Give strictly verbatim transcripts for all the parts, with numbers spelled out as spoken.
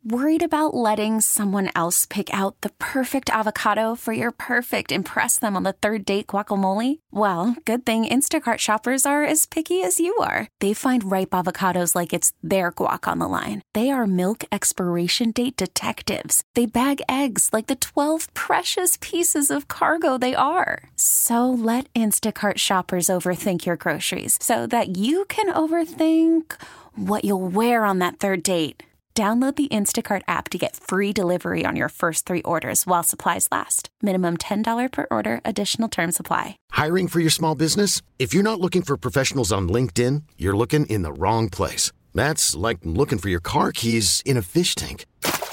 Worried about letting someone else pick out the perfect avocado for your perfect impress them on the third date guacamole? Well, good thing Instacart shoppers are as picky as you are. They find ripe avocados like it's their guac on the line. They are milk expiration date detectives. They bag eggs like the twelve precious pieces of cargo they are. So let Instacart shoppers overthink your groceries so that you can overthink what you'll wear on that third date. Download the Instacart app to get free delivery on your first three orders while supplies last. Minimum ten dollars per order. Additional terms apply. Hiring for your small business? If you're not looking for professionals on LinkedIn, you're looking in the wrong place. That's like looking for your car keys in a fish tank.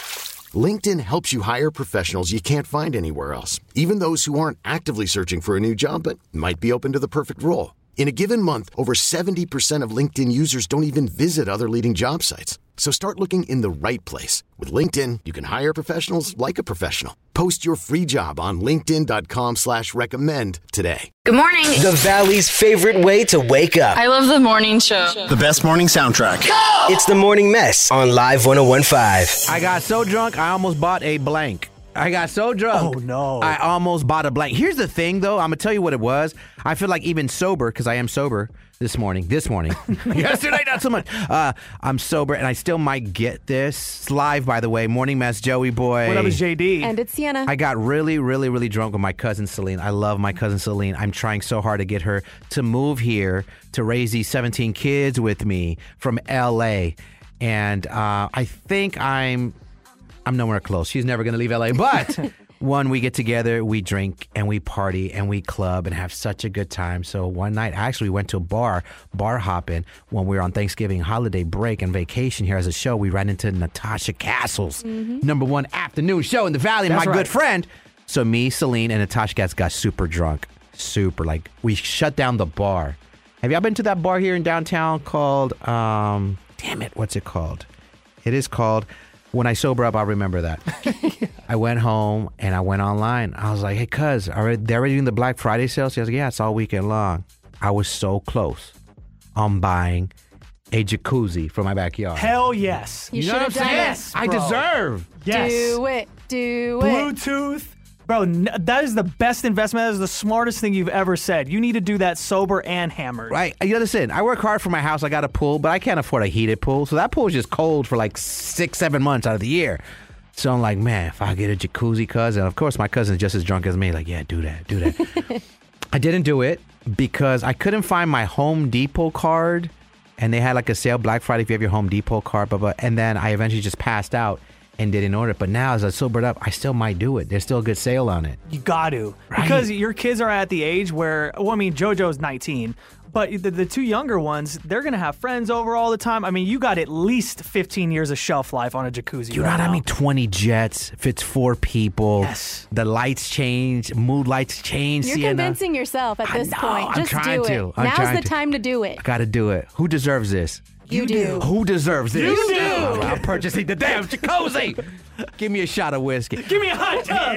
LinkedIn helps you hire professionals you can't find anywhere else, even those who aren't actively searching for a new job but might be open to the perfect role. In a given month, over seventy percent of LinkedIn users don't even visit other leading job sites. So start looking in the right place. With LinkedIn, you can hire professionals like a professional. Post your free job on linkedin.com slash recommend today. Good morning. The Valley's favorite way to wake up. I love the morning show. The best morning soundtrack. Go! It's the Morning Mess on Live one oh one point five. I got so drunk, I almost bought a blank. I got so drunk. Oh, no. I almost bought a blank. Here's the thing, though. I'm going to tell you what it was. I feel like even sober, because I am sober this morning. This morning. Yesterday, not so much. Uh, I'm sober, and I still might get this. It's live, by the way. Morning Mess, Joey Boy. What up, is J D? And it's Sienna. I got really, really, really drunk with my cousin Celine. I love my cousin Celine. I'm trying so hard to get her to move here to raise these seventeen kids with me from L A. And uh, I think I'm... I'm nowhere close. She's never going to leave L A. But one, we get together, we drink, and we party, and we club, and have such a good time. So one night, actually, we went to a bar, bar hopping, when we were on Thanksgiving holiday break and vacation here as a show. We ran into Natasha Castle's mm-hmm. number one afternoon show in the Valley, and my right. good friend. So me, Celine, and Natasha Castles got super drunk. Super. Like, we shut down the bar. Have y'all been to that bar here in downtown called, um, damn it, what's it called? It is called... When I sober up, I'll remember that. yeah. I went home and I went online. I was like, hey, cuz, are they already doing the Black Friday sale? She was like, yeah, it's all weekend long. I was so close on buying a jacuzzi for my backyard. Hell yes. You, you should know have what I'm done saying? it. Yes, I bro. deserve. Yes. Do it. Do it. Bluetooth. Bro, n- that is the best investment. That is the smartest thing you've ever said. You need to do that sober and hammered. Right. You listen, I work hard for my house. I got a pool, but I can't afford a heated pool. So that pool is just cold for like six, seven months out of the year. So I'm like, man, if I get a jacuzzi, cuz, and of course my cousin's just as drunk as me. Like, yeah, do that, do that. I didn't do it because I couldn't find my Home Depot card. And they had like a sale Black Friday if you have your Home Depot card. Blah, blah. And then I eventually just passed out and didn't order it. But now as I sobered up, I still might do it. There's still a good sale on it. You got to. Right. Because your kids are at the age where, well, I mean, JoJo's nineteen. But the, the two younger ones, they're going to have friends over all the time. I mean, you got at least fifteen years of shelf life on a jacuzzi. You right know what now. I mean? twenty jets, fits four people. Yes. The lights change, mood lights change. You're Sienna. convincing yourself at I this know, point. I'm Just trying do to. it. I'm Now's trying the to. time to do it. I gotta do it. Who deserves this? You, do. Who deserves this? You do. All right, I'm purchasing the damn jacuzzi. Give me a shot of whiskey. Give me a hot tub.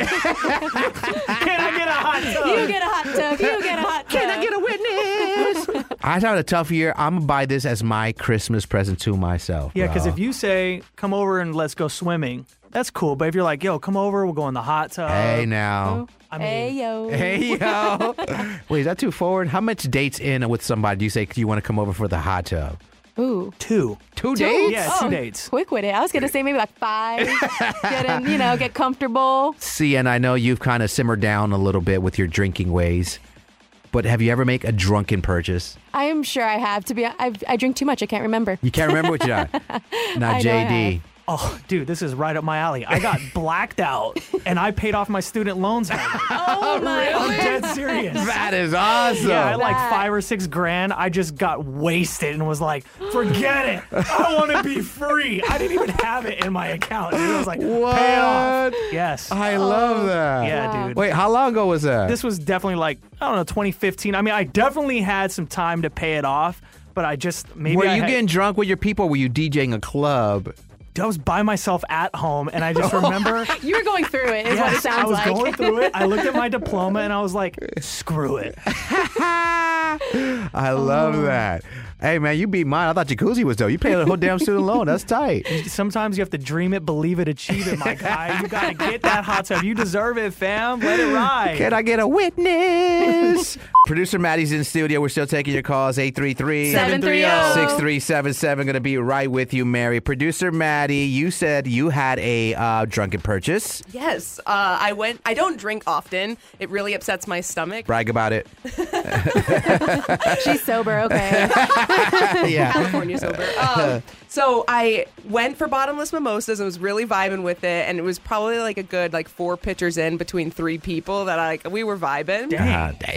Can I get a hot tub? You get a hot tub. You get a hot tub. Can I get a witness? I had a tough year. I'm gonna buy this as my Christmas present to myself. Yeah, because bro. if you say, come over and let's go swimming, that's cool. But if you're like, yo, come over, we'll go in the hot tub. Hey now. I mean, Hey, yo. Hey yo. Wait, is that too forward? How much dates in with somebody do you say you want to come over for the hot tub? Ooh. two. Two Two? dates? Yeah, Oh, two dates. Quick with it. I was going to say maybe like five. Get in, you know, get comfortable. See, and I know you've kind of simmered down a little bit with your drinking ways, but have you ever made a drunken purchase? I am sure I have. To be, I've, I drink too much. I can't remember. You can't remember what you got. Now, I know I J D. have. Oh, dude, this is right up my alley. I got blacked out, and I paid off my student loans. Oh, my. I'm dead serious. That is awesome. Yeah, I had like That. five or six grand. I just got wasted and was like, forget it. I want to be free. I didn't even have it in my account. Dude. I was like, pay it off. What? Yes. I love that. yeah, Wow. dude. Wait, how long ago was that? This was definitely like, I don't know, twenty fifteen. I mean, I definitely had some time to pay it off, but I just maybe were I you had, getting drunk with your people or were you DJing a club? I was by myself at home, and I just remember. You were going through it, is what it Yes, sounds I was like. going through it. I looked at my diploma and I was like, screw it. I love that. Hey, man, you beat mine. I thought jacuzzi was dope. You paid a whole damn student loan. That's tight. Sometimes you have to dream it, believe it, achieve it, my guy. You got to get that hot tub. You deserve it, fam. Let it ride. Can I get a witness? Producer Maddie's in studio. We're still taking your calls. eight three three, seven three zero, six three seven seven. Going to be right with you, Mary. Producer Maddie, you said you had a uh, drunken purchase. Yes, uh, I went. I don't drink often. It really upsets my stomach. Brag about it. She's sober, okay. Yeah. California sober. Um, so I went for bottomless mimosas and was really vibing with it, and it was probably like a good like four pitchers in between three people that I like. We were vibing. Ah, dang.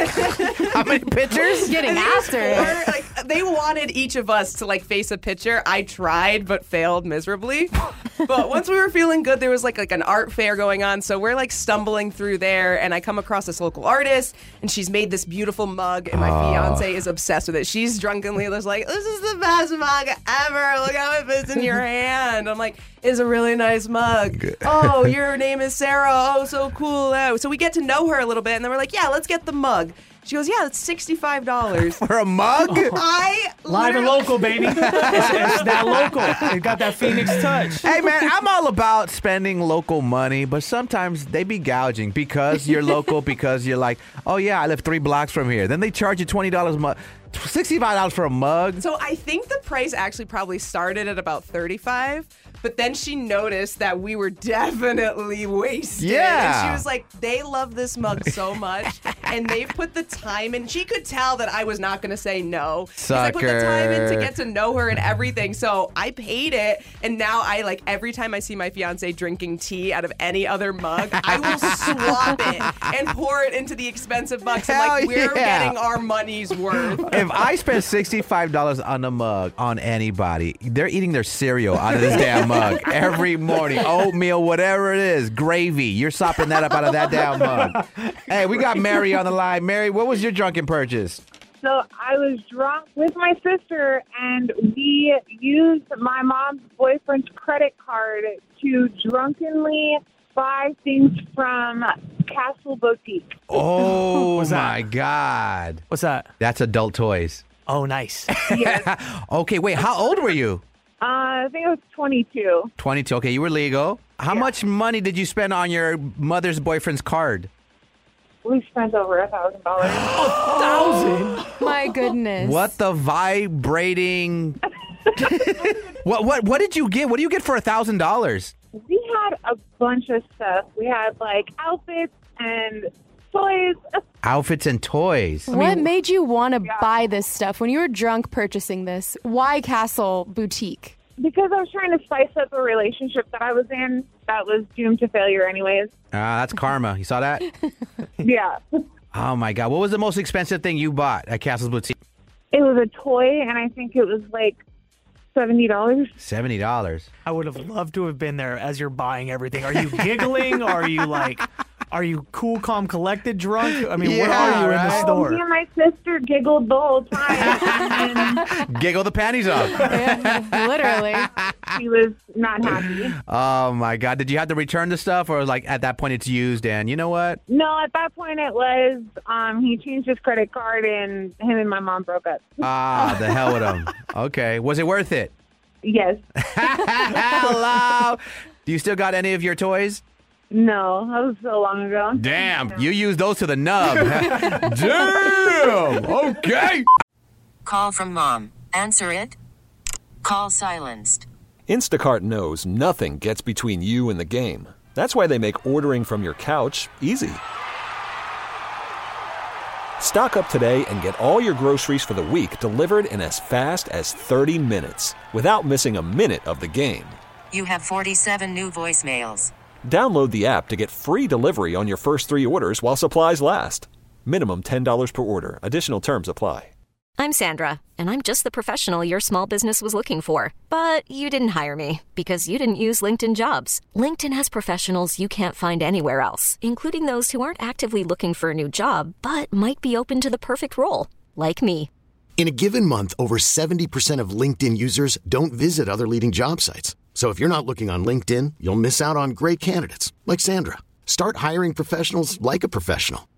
How many pitchers? Getting after it. Four, like, they wanted each of us to like face a pitcher. I tried but failed miserably. But once we were feeling good, there was like like an art fair going on. So we're like stumbling through there, and I come across this local artist, and she's made this beautiful mug, and my Oh. fiance is obsessed with it. She's drunkenly just like, "This is the best mug ever. Look how it fits in your hand." I'm like, "It's a really nice mug. Oh, your name is Sarah. Oh, so cool." Oh. So we get to know her a little bit, and then we're like, "Yeah, let's get the mug." She goes, "Yeah, it's sixty-five dollars. For a mug? I Live and literally- local, baby. It's, it's that local. It got that Phoenix touch. Hey, man, I'm all about spending local money, but sometimes they be gouging because you're local, because you're like, oh, yeah, I live three blocks from here. Then they charge you twenty dollars a mug, sixty-five dollars for a mug. So I think the price actually probably started at about thirty-five, but then she noticed that we were definitely wasted. Yeah. And she was like, they love this mug so much, and they put the time in. She could tell that I was not going to say no. 'Cause I put the time in to Sucker. get to know her and everything. So I paid it, and now I, like, every time I see my fiance drinking tea out of any other mug, I will swap it and pour it into the expensive mugs. I'm like, Hell we're yeah. getting our money's worth. If I spend sixty-five dollars on a mug on anybody, they're eating their cereal out of this damn mug every morning. Oatmeal, whatever it is, gravy. You're sopping that up out of that damn mug. Hey, we got Mary on the line. Mary, what was your drunken purchase? So I was drunk with my sister, and we used my mom's boyfriend's credit card to drunkenly buy things from Castle Boutique. Oh, What's that? my God. What's that? That's adult toys. Oh, nice. Okay, wait, how old were you? Uh, I think I was twenty-two. twenty-two. Okay, you were legal. How much money did you spend on your mother's boyfriend's card? We spent over a thousand dollars. Thousand. My goodness. What the vibrating... what what what did you get? What do you get for a thousand dollars? We had a bunch of stuff. We had like outfits and toys. Outfits and toys. What made you want to buy this stuff when you were drunk purchasing this? Why Castle Boutique? Because I was trying to spice up a relationship that I was in that was doomed to failure anyways. Ah, that's karma. You saw that? Yeah. Oh my God! What was the most expensive thing you bought at Castle's Boutique? It was a toy, and I think it was like seventy dollars. Seventy dollars. I would have loved to have been there as you're buying everything. Are you giggling? Are you like, are you cool, calm, collected, drunk? I mean, what Yeah, are you in the right? store? Me and my sister giggled the whole time, and then Giggle the panties off. Yeah, literally. she was not happy. Oh my God! Did you have to return the stuff, or like at that point it's used? And you know what? No, at that point it was, um, he changed his credit card, and him and my mom broke up. Ah, the hell with him. Okay, was it worth it? Yes. Hello. Do you still got any of your toys? No, that was so long ago. Damn, you used those to the nub. Damn. Okay. Call from mom. Answer it. Call silenced. Instacart knows nothing gets between you and the game. That's why they make ordering from your couch easy. Stock up today and get all your groceries for the week delivered in as fast as thirty minutes without missing a minute of the game. You have forty-seven new voicemails. Download the app to get free delivery on your first three orders while supplies last. Minimum ten dollars per order. Additional terms apply. I'm Sandra, and I'm just the professional your small business was looking for. But you didn't hire me because you didn't use LinkedIn Jobs. LinkedIn has professionals you can't find anywhere else, including those who aren't actively looking for a new job, but might be open to the perfect role, like me. In a given month, over seventy percent of LinkedIn users don't visit other leading job sites. So if you're not looking on LinkedIn, you'll miss out on great candidates like Sandra. Start hiring professionals like a professional.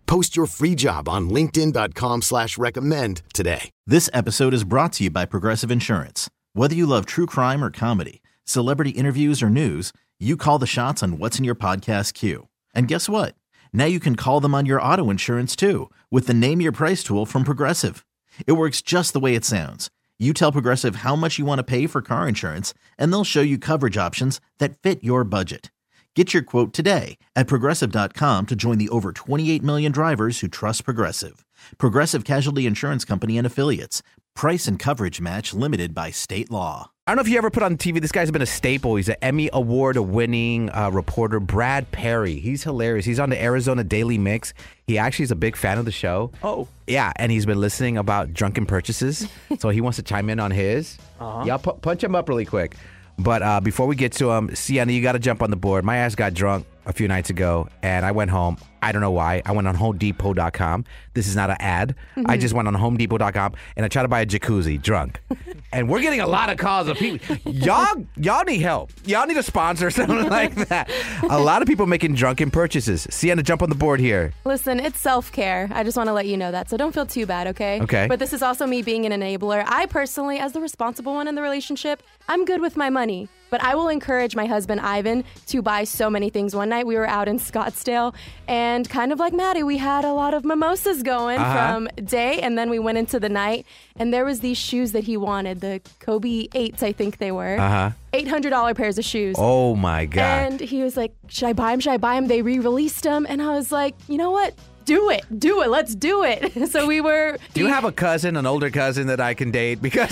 Post your free job on linkedin dot com slash recommend today. This episode is brought to you by Progressive Insurance. Whether you love true crime or comedy, celebrity interviews or news, you call the shots on what's in your podcast queue. And guess what? Now you can call them on your auto insurance too with the Name Your Price tool from Progressive. It works just the way it sounds. You tell Progressive how much you want to pay for car insurance, and they'll show you coverage options that fit your budget. Get your quote today at Progressive dot com to join the over twenty-eight million drivers who trust Progressive. Progressive Casualty Insurance Company and Affiliates. Price and coverage match limited by state law. I don't know if you ever put on T V, this guy's been a staple. He's an Emmy Award-winning uh, reporter, Brad Perry. He's hilarious. He's on the Arizona Daily Mix. He actually is a big fan of the show. Oh. Yeah, and he's been listening about drunken purchases, so he wants to chime in on his. Uh-huh. Yeah, pu- punch him up really quick. But uh, before we get to him, Sienna, you got to jump on the board. My ass got drunk a few nights ago, and I went home. I don't know why. I went on home depot dot com. This is not an ad. Mm-hmm. I just went on home depot dot com, and I tried to buy a jacuzzi drunk. And we're getting a lot of calls of people. Y'all, y'all need help. Y'all need a sponsor or something like that. A lot of people making drunken purchases. Sienna, jump on the board here. Listen, it's self-care. I just want to let you know that, so don't feel too bad, okay? Okay. But this is also me being an enabler. I personally, as the responsible one in the relationship, I'm good with my money. But I will encourage my husband, Ivan, to buy so many things. One night we were out in Scottsdale, and kind of like Maddie, we had a lot of mimosas going Uh-huh. from day, and then we went into the night, and there was these shoes that he wanted, the Kobe eights, I think they were. Uh-huh. eight hundred dollars pairs of shoes. Oh, my God. And he was like, should I buy them? Should I buy them? They re-released them. And I was like, you know what? Do it. Do it. Let's do it. So we were... Do you have a cousin, an older cousin that I can date? Because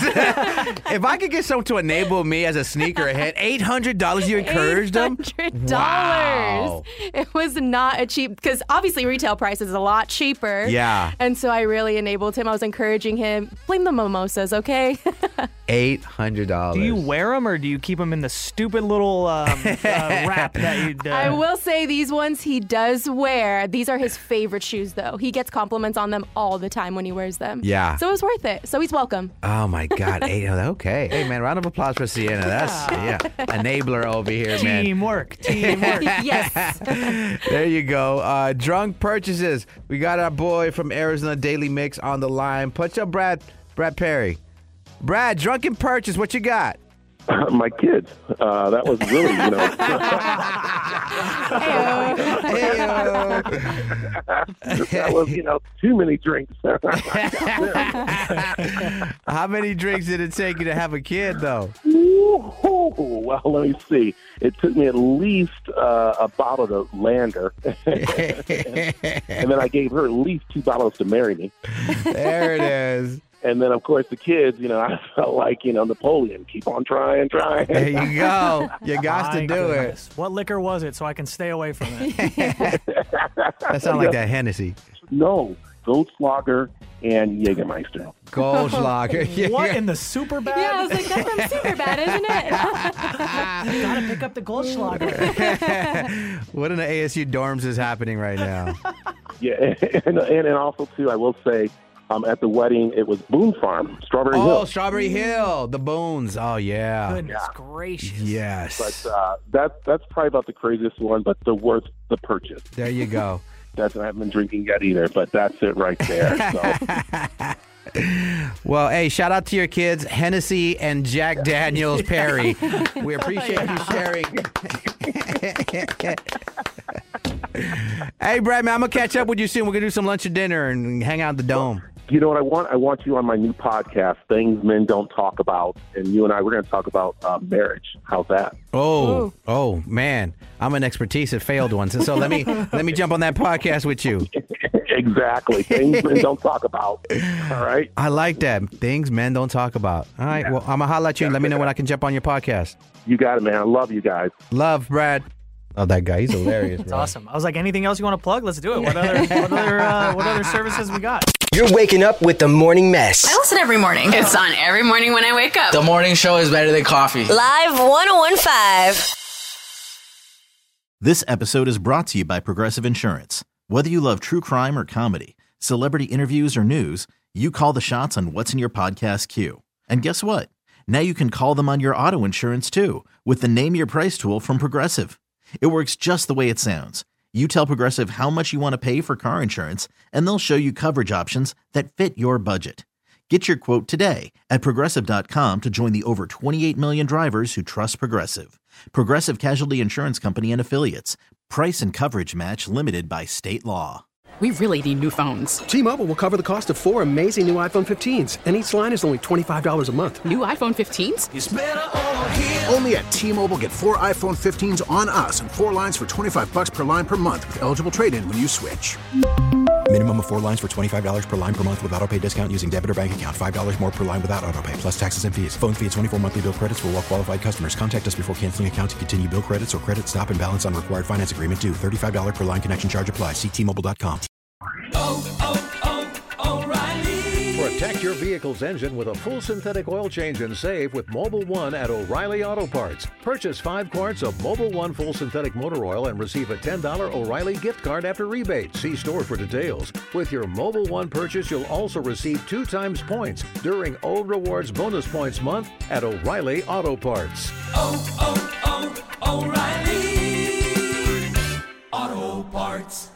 if I could get someone to enable me as a sneakerhead, eight hundred dollars, you encouraged them? eight hundred dollars. Wow. It was not a cheap... Because obviously retail price is a lot cheaper. Yeah. And so I really enabled him. I was encouraging him. Blame the mimosas, okay? eight hundred dollars. Do you wear them or do you keep them in the stupid little um, uh, wrap that you... Uh... I will say these ones he does wear. These are his favorite shoes, though. He gets compliments on them all the time when he wears them. Yeah. So it was worth it. So he's welcome. Oh, my God. Eight, okay. Hey, man, round of applause for Sienna. That's, yeah, enabler over here, man. Teamwork. Teamwork. Yes. There you go. Uh, drunk purchases. We got our boy from Arizona Daily Mix on the line. Punch up Brad, Brad Perry. Brad, drunken purchase. What you got? My kids. Uh, that was really, you know. That was, you know, too many drinks. How many drinks did it take you to have a kid, though? Ooh, well, let me see. It took me at least uh, a bottle to land her. And then I gave her at least two bottles to marry me. There it is. And then, of course, the kids, you know, I felt like, you know, Napoleon. Keep on trying, trying. There you go. You got My to do goodness. What liquor was it so I can stay away from it? it. That sounds like that Hennessy. No, Goldschlager and Jägermeister. Goldschlager. What, in the super bad? Yeah, I was like, that's from super bad, isn't it? Gotta pick up the Goldschlager. What in the A S U dorms is happening right now? Yeah, and, and, and also, too, I will say, Um, at the wedding, it was Boone Farm, Strawberry oh, Hill. Oh, Strawberry Hill, the Boons. Oh, yeah. Goodness gracious. Yes. But uh, that, that's probably about the craziest one, but the worth the purchase. There you go. That's, I haven't been drinking yet either, but that's it right there. So. Well, hey, shout out to your kids, Hennessy and Jack Daniels Perry. We appreciate you sharing. Hey, Brad, man, I'm going to catch up with you soon. We're going to do some lunch and dinner and hang out at the Dome. You know what I want? I want you on my new podcast, Things Men Don't Talk About. And you and I, we're going to talk about uh, marriage. How's that? Oh, Ooh. oh, man. I'm an expertise at failed ones. And so let me let me jump on that podcast with you. Exactly. Things men don't talk about. All right? I like that. Things men don't talk about. All right. Yeah. Well, I'm going to holler at you and let me know when I can jump on your podcast. You got it, man. I love you guys. Love, Brad. Oh, that guy. He's hilarious, That's bro. awesome. I was like, anything else you want to plug? Let's do it. What other what other, uh, what other services we got? You're waking up with the morning mess. I listen every morning. It's on every morning when I wake up. The morning show is better than coffee. Live one oh one point five. This episode is brought to you by Progressive Insurance. Whether you love true crime or comedy, celebrity interviews or news, you call the shots on what's in your podcast queue. And guess what? Now you can call them on your auto insurance too with the Name Your Price tool from Progressive. It works just the way it sounds. You tell Progressive how much you want to pay for car insurance, and they'll show you coverage options that fit your budget. Get your quote today at Progressive dot com to join the over twenty-eight million drivers who trust Progressive. Progressive Casualty Insurance Company and Affiliates. Price and coverage match limited by state law. We really need new phones. T-Mobile will cover the cost of four amazing new iPhone fifteens, and each line is only twenty-five dollars a month. New iPhone fifteens? It's better over here. Only at T-Mobile, get four iPhone fifteens on us and four lines for twenty-five bucks per line per month with eligible trade-in when you switch. Minimum of four lines for twenty-five dollars per line per month with autopay discount using debit or bank account. five dollars more per line without autopay, plus taxes and fees. Phone fee at twenty-four monthly bill credits for well-qualified customers. Contact us before canceling account to continue bill credits or credit stop and balance on required finance agreement due. thirty-five dollars per line connection charge applies. See T Mobile dot com. Oh, oh, oh, O'Reilly. Protect your vehicle's engine with a full synthetic oil change and save with Mobile One at O'Reilly Auto Parts. Purchase five quarts of Mobile One full synthetic motor oil and receive a ten dollars O'Reilly gift card after rebate. See store for details. With your Mobile One purchase, you'll also receive two times points during O Rewards Bonus Points Month at O'Reilly Auto Parts. Oh, oh, oh, O'Reilly Auto Parts.